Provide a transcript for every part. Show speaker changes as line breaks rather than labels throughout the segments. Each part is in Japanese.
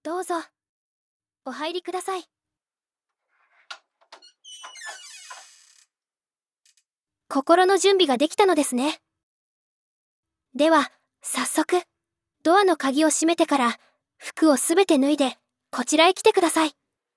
どうぞ、お入りください。心の準備ができたのですね。では、早速、ドアの鍵を閉めてから、服をすべて脱いで、こちらへ来てください。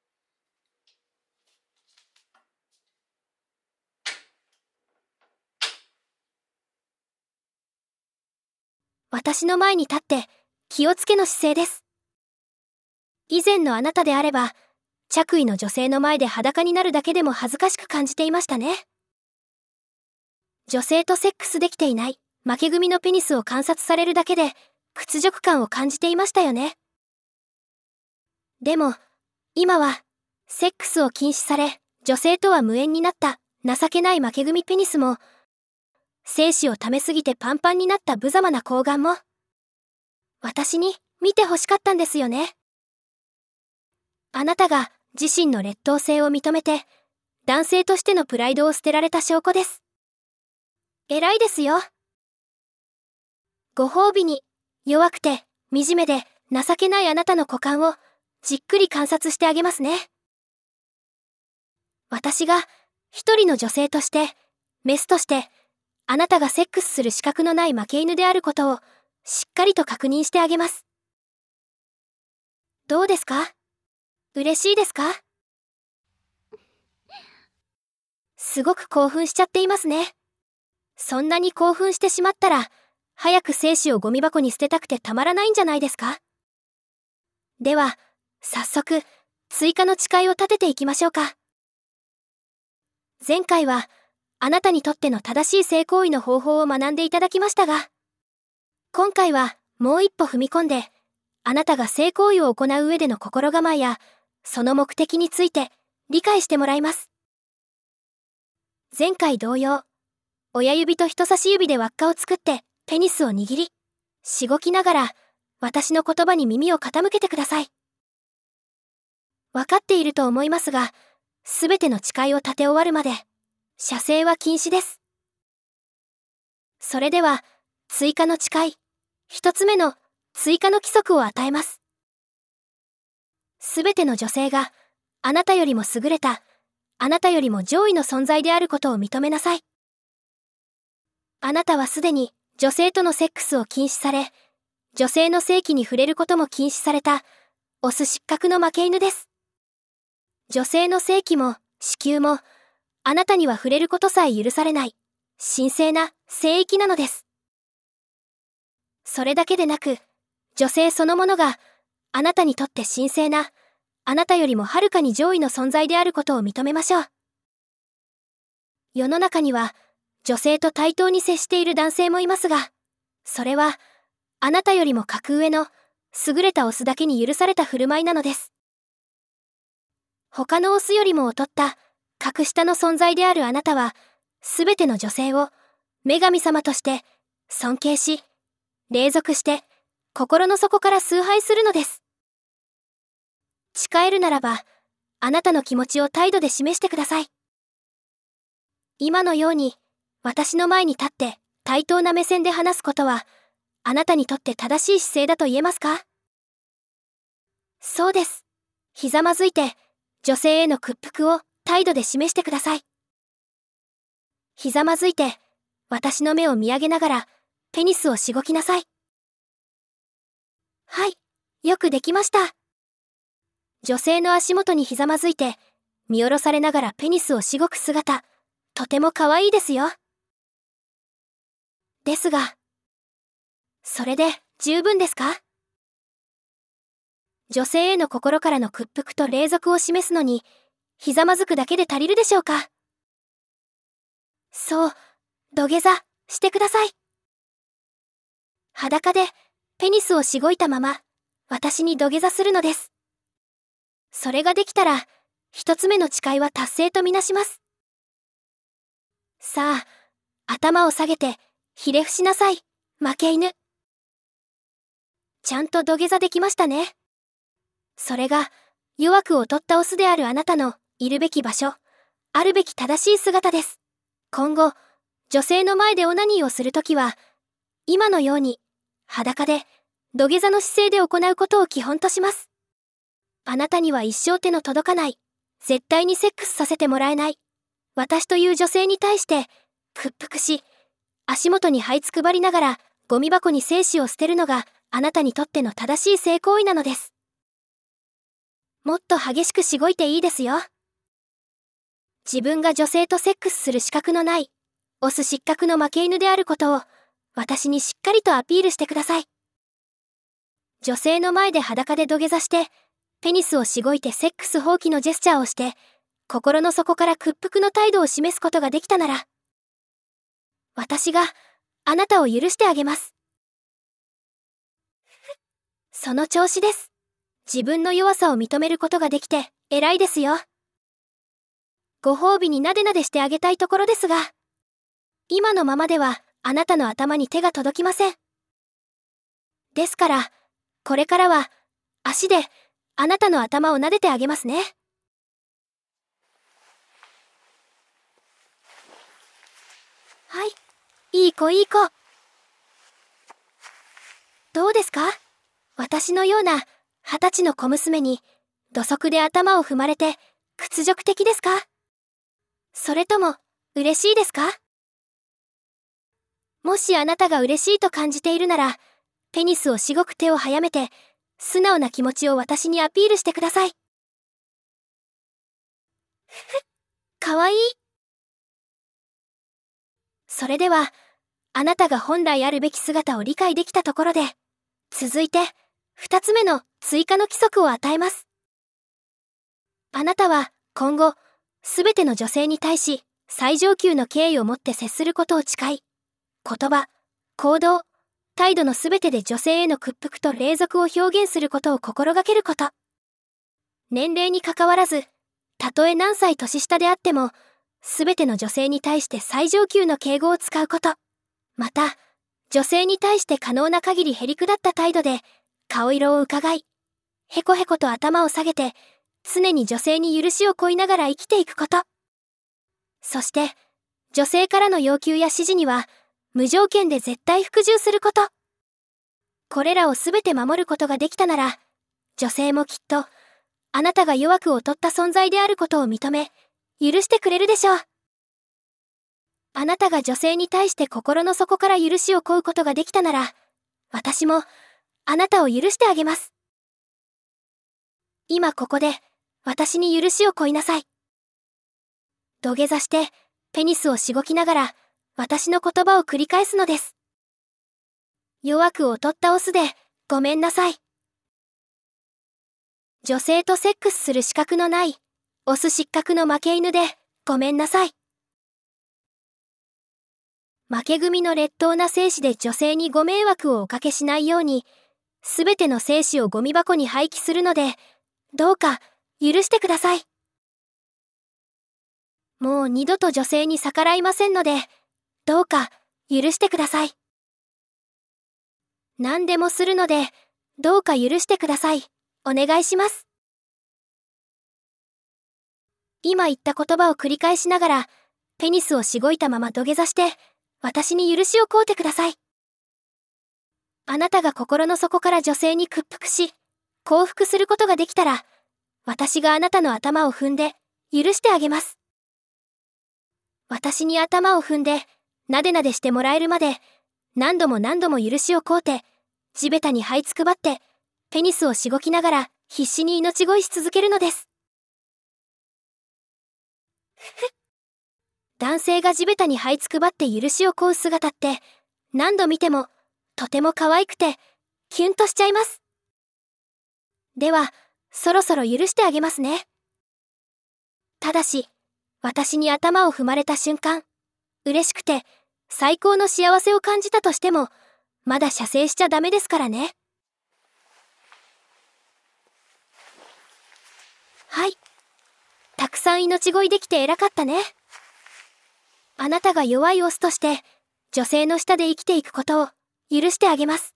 私の前に立って、気をつけの姿勢です。以前のあなたであれば、着衣の女性の前で裸になるだけでも恥ずかしく感じていましたね。女性とセックスできていない、負け組のペニスを観察されるだけで、屈辱感を感じていましたよね。でも、今は、セックスを禁止され、女性とは無縁になった情けない負け組ペニスも、精子を溜めすぎてパンパンになった無様な睾丸も、私に見て欲しかったんですよね。あなたが自身の劣等性を認めて、男性としてのプライドを捨てられた証拠です。偉いですよ。ご褒美に、弱くて、惨めで、情けないあなたの股間を、じっくり観察してあげますね。私が、一人の女性として、メスとして、あなたがセックスする資格のない負け犬であることを、しっかりと確認してあげます。どうですか？嬉しいですか？すごく興奮しちゃっていますね。そんなに興奮してしまったら、早く精子をゴミ箱に捨てたくてたまらないんじゃないですか？では、早速、追加の誓いを立てていきましょうか。前回は、あなたにとっての正しい性行為の方法を学んでいただきましたが、今回はもう一歩踏み込んで、あなたが性行為を行う上での心構えや、その目的について理解してもらいます。前回同様、親指と人差し指で輪っかを作ってペニスを握り、しごきながら私の言葉に耳を傾けてください。わかっていると思いますが、すべての誓いを立て終わるまで、射精は禁止です。それでは、追加の誓い、一つ目の追加の規則を与えます。すべての女性が、あなたよりも優れた、あなたよりも上位の存在であることを認めなさい。あなたはすでに女性とのセックスを禁止され、女性の性器に触れることも禁止された、オス失格の負け犬です。女性の性器も子宮も、あなたには触れることさえ許されない、神聖な聖域なのです。それだけでなく、女性そのものが、あなたにとって神聖な、あなたよりもはるかに上位の存在であることを認めましょう。世の中には、女性と対等に接している男性もいますが、それは、あなたよりも格上の、優れたオスだけに許された振る舞いなのです。他のオスよりも劣った、格下の存在であるあなたは、すべての女性を、女神様として、尊敬し、隷属して、心の底から崇拝するのです。誓えるならば、あなたの気持ちを態度で示してください。今のように、私の前に立って、対等な目線で話すことは、あなたにとって正しい姿勢だと言えますか？そうです。ひざまずいて、女性への屈服を態度で示してください。ひざまずいて、私の目を見上げながら、ペニスをしごきなさい。はい、よくできました。女性の足元にひざまずいて、見下ろされながらペニスをしごく姿、とても可愛いですよ。ですが、それで十分ですか？女性への心からの屈服と隷属を示すのに、ひざまずくだけで足りるでしょうか？そう、土下座してください。裸でペニスをしごいたまま、私に土下座するのです。それができたら、一つ目の誓いは達成とみなします。さあ、頭を下げて、ひれ伏しなさい、負け犬。ちゃんと土下座できましたね。それが、弱く劣ったオスであるあなたの、いるべき場所、あるべき正しい姿です。今後、女性の前でオナニーをするときは、今のように、裸で、土下座の姿勢で行うことを基本とします。 あなたには一生手の届かない、絶対にセックスさせてもらえない、私という女性に対して、屈服し、足元に這いつくばりながら、ゴミ箱に精子を捨てるのがあなたにとっての正しい性行為なのです。もっと激しくしごいていいですよ。自分が女性とセックスする資格のない、オス失格の負け犬であることを、私にしっかりとアピールしてください。女性の前で裸で土下座して、ペニスをしごいてセックス放棄のジェスチャーをして、心の底から屈服の態度を示すことができたなら、私があなたを許してあげます。その調子です。自分の弱さを認めることができて偉いですよ。ご褒美になでなでしてあげたいところですが、今のままではあなたの頭に手が届きません。ですから、これからは足であなたの頭を撫でてあげますね。はい、いい子いい子。どうですか？私のような20歳の小娘に土足で頭を踏まれて屈辱的ですか？それとも嬉しいですか？もしあなたが嬉しいと感じているなら、ペニスをしごく手を早めて、素直な気持ちを私にアピールしてください。かわいい。それでは、あなたが本来あるべき姿を理解できたところで、続いて、2つ目の追加の規則を与えます。あなたは今後、すべての女性に対し、最上級の敬意を持って接することを誓い、言葉、行動、態度のすべてで女性への屈服と隷属を表現することを心がけること。年齢にかかわらず、たとえ何歳年下であっても、すべての女性に対して最上級の敬語を使うこと。また、女性に対して可能な限りへりくだった態度で、顔色を伺い、へこへこと頭を下げて、常に女性に許しを請いながら生きていくこと。そして、女性からの要求や指示には、無条件で絶対服従すること。これらをすべて守ることができたなら、女性もきっと、あなたが弱く劣った存在であることを認め、許してくれるでしょう。あなたが女性に対して心の底から許しを請うことができたなら、私も、あなたを許してあげます。今ここで、私に許しを請いなさい。土下座して、ペニスをしごきながら、私の言葉を繰り返すのです。弱く劣ったオスで、ごめんなさい。女性とセックスする資格のない、オス失格の負け犬で、ごめんなさい。負け組の劣等な精子で女性にご迷惑をおかけしないように、すべての精子をゴミ箱に廃棄するので、どうか許してください。もう二度と女性に逆らいませんので、どうか許してください。何でもするので、どうか許してください。お願いします。今言った言葉を繰り返しながら、ペニスをしごいたまま土下座して、私に許しを請うてください。あなたが心の底から女性に屈服し、降伏することができたら、私があなたの頭を踏んで、許してあげます。私に頭を踏んで、なでなでしてもらえるまで、何度も何度も許しを請うて、地べたに這いつくばって、ペニスをしごきながら、必死に命乞いし続けるのです。男性が地べたに這いつくばって許しを請う姿って、何度見ても、とても可愛くて、キュンとしちゃいます。では、そろそろ許してあげますね。ただし、私に頭を踏まれた瞬間、嬉しくて、最高の幸せを感じたとしても、まだ射精しちゃダメですからね。はい。たくさん命乞いできて偉かったね。あなたが弱いオスとして、女性の下で生きていくことを許してあげます。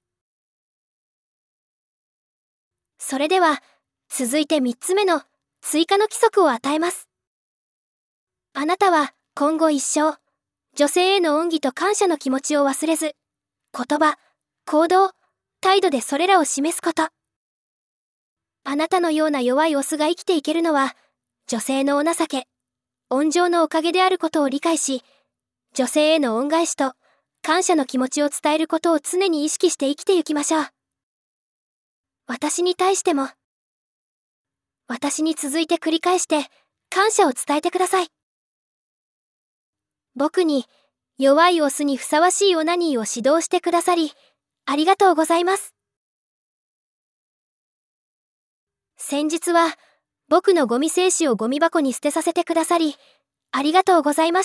それでは、続いて3つ目の追加の規則を与えます。あなたは今後一生、女性への恩義と感謝の気持ちを忘れず、言葉、行動、態度でそれらを示すこと。 あなたのような弱いオスが生きていけるのは、女性のお情け、温情のおかげであることを理解し、女性への恩返しと感謝の気持ちを伝えることを常に意識して生きてゆきましょう。私に対しても、私に続いて繰り返して感謝を伝えてください。僕に弱いオスにふさわしいオナニーを指導してくださり、ありがとうございます。先日は僕のゴミ精子をゴミ箱に捨てさせてくださり、ありがとうございました。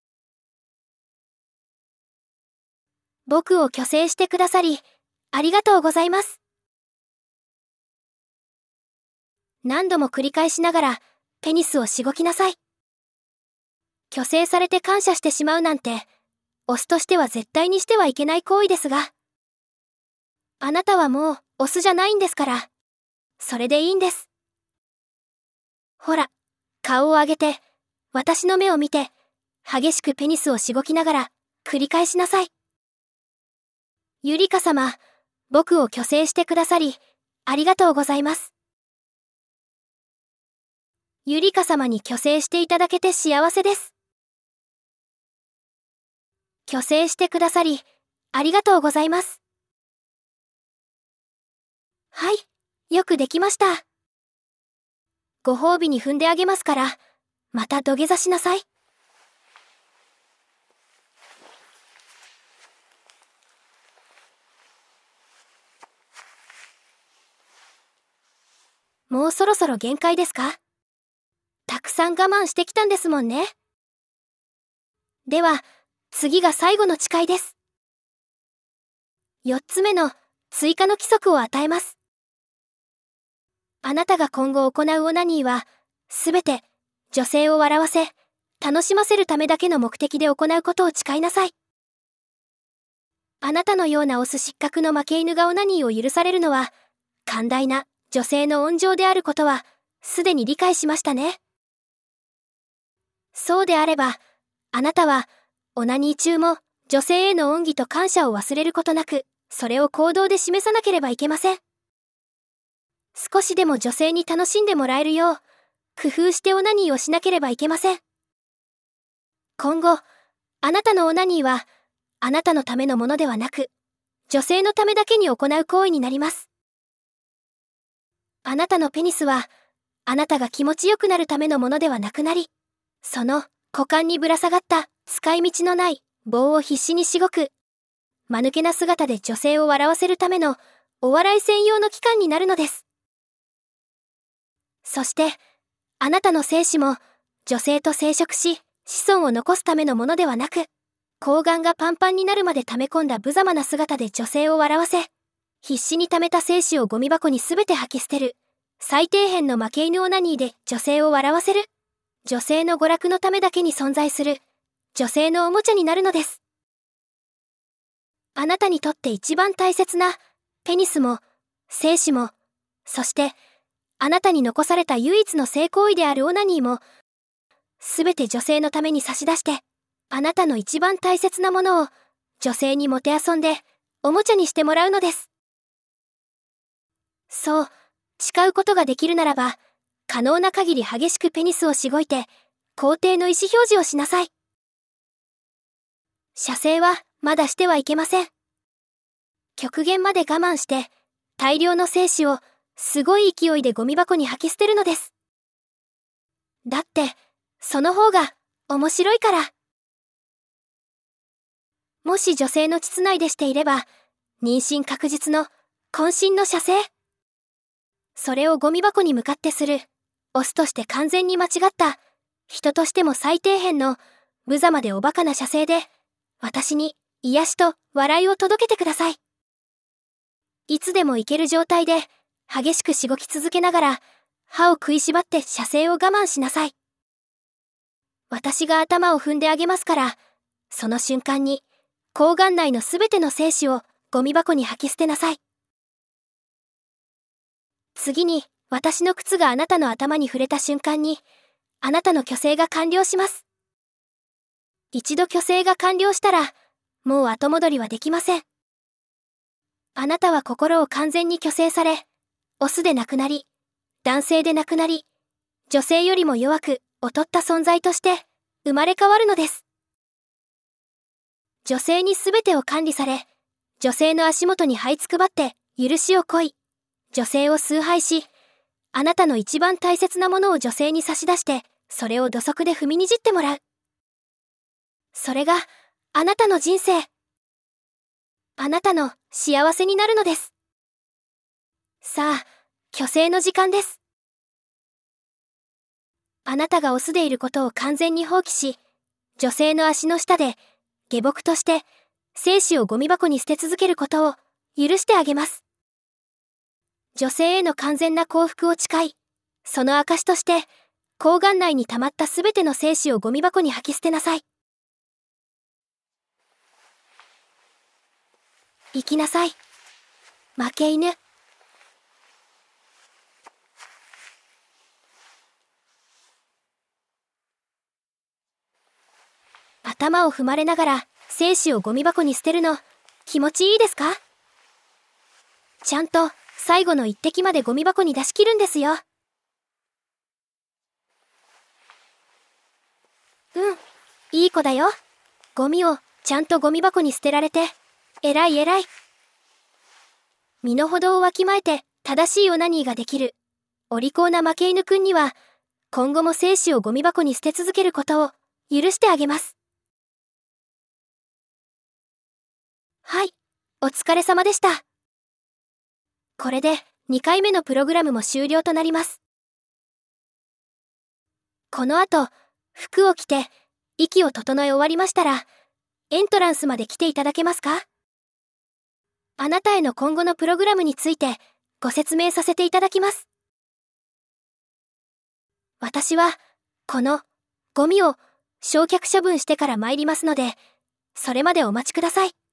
僕を去勢してくださり、ありがとうございます。何度も繰り返しながらペニスをしごきなさい。去勢されて感謝してしまうなんて、オスとしては絶対にしてはいけない行為ですが、あなたはもうオスじゃないんですから、それでいいんです。ほら、顔を上げて、私の目を見て、激しくペニスをしごきながら、繰り返しなさい。ゆりか様、僕を去勢してくださり、ありがとうございます。ゆりか様に去勢していただけて幸せです。去勢してくださり、ありがとうございます。はい、よくできました。ご褒美に踏んであげますから、また土下座しなさい。もうそろそろ限界ですか？たくさん我慢してきたんですもんね。では、次が最後の誓いです。4つ目の追加の規則を与えます。あなたが今後行うオナニーは、すべて女性を笑わせ、楽しませるためだけの目的で行うことを誓いなさい。あなたのようなオス失格の負け犬がオナニーを許されるのは、寛大な女性の温情であることは、すでに理解しましたね。そうであれば、あなたは、オナニー中も女性への恩義と感謝を忘れることなく、それを行動で示さなければいけません。少しでも女性に楽しんでもらえるよう、工夫してオナニーをしなければいけません。今後、あなたのオナニーは、あなたのためのものではなく、女性のためだけに行う行為になります。あなたのペニスは、あなたが気持ちよくなるためのものではなくなり、その股間にぶら下がった使い道のない棒を必死にしごく、間抜けな姿で女性を笑わせるためのお笑い専用の器官になるのです。そして、あなたの精子も女性と生殖し、子孫を残すためのものではなく、睾丸がパンパンになるまで溜め込んだ無様な姿で女性を笑わせ、必死に溜めた精子をゴミ箱にすべて吐き捨てる、最底辺の負け犬オナニーで女性を笑わせる、女性の娯楽のためだけに存在する、女性のおもちゃになるのです。あなたにとって一番大切な、ペニスも、精子も、そして、あなたに残された唯一の性行為であるオナニーも、すべて女性のために差し出して、あなたの一番大切なものを、女性にもてあそんで、おもちゃにしてもらうのです。そう、誓うことができるならば、可能な限り激しくペニスをしごいて、肯定の意思表示をしなさい。射精はまだしてはいけません。極限まで我慢して、大量の精子をすごい勢いでゴミ箱に吐き捨てるのです。だって、その方が面白いから。もし女性の膣内でしていれば、妊娠確実の渾身の射精。それをゴミ箱に向かってする、オスとして完全に間違った、人としても最底辺の無様でおバカな射精で、私に癒しと笑いを届けてください。いつでもいける状態で、激しくしごき続けながら、歯を食いしばって射精を我慢しなさい。私が頭を踏んであげますから、その瞬間に、睾丸内のすべての精子をゴミ箱に吐き捨てなさい。次に、私の靴があなたの頭に触れた瞬間に、あなたの去勢が完了します。一度去勢が完了したら、もう後戻りはできません。あなたは心を完全に去勢され、 オスでなくなり、男性でなくなり、女性よりも弱く劣った存在として生まれ変わるのです。女性にすべてを管理され、女性の足元に這いつくばって許しを請い、女性を崇拝し、あなたの一番大切なものを女性に差し出して、それを土足で踏みにじってもらう。それがあなたの人生。あなたの幸せになるのです。さあ、虚勢の時間です。あなたがオスでいることを完全に放棄し、女性の足の下で下僕として精子をゴミ箱に捨て続けることを許してあげます。女性への完全な幸福を誓い、その証として睾丸内に溜まったすべての精子をゴミ箱に吐き捨てなさい。生きなさい、負け犬。頭を踏まれながら精子をゴミ箱に捨てるの気持ちいいですか？ちゃんと最後の一滴までゴミ箱に出し切るんですよ。いい子だよ。ゴミをちゃんとゴミ箱に捨てられて偉い偉い。身の程をわきまえて正しいオナニーができるお利口な負け犬くんには、今後も精子をゴミ箱に捨て続けることを許してあげます。はい、お疲れ様でした。これで2回目のプログラムも終了となります。この後、服を着て息を整え終わりましたら、エントランスまで来ていただけますか？あなたへの今後のプログラムについてご説明させていただきます。私は、このゴミを焼却処分してから参りますので、それまでお待ちください。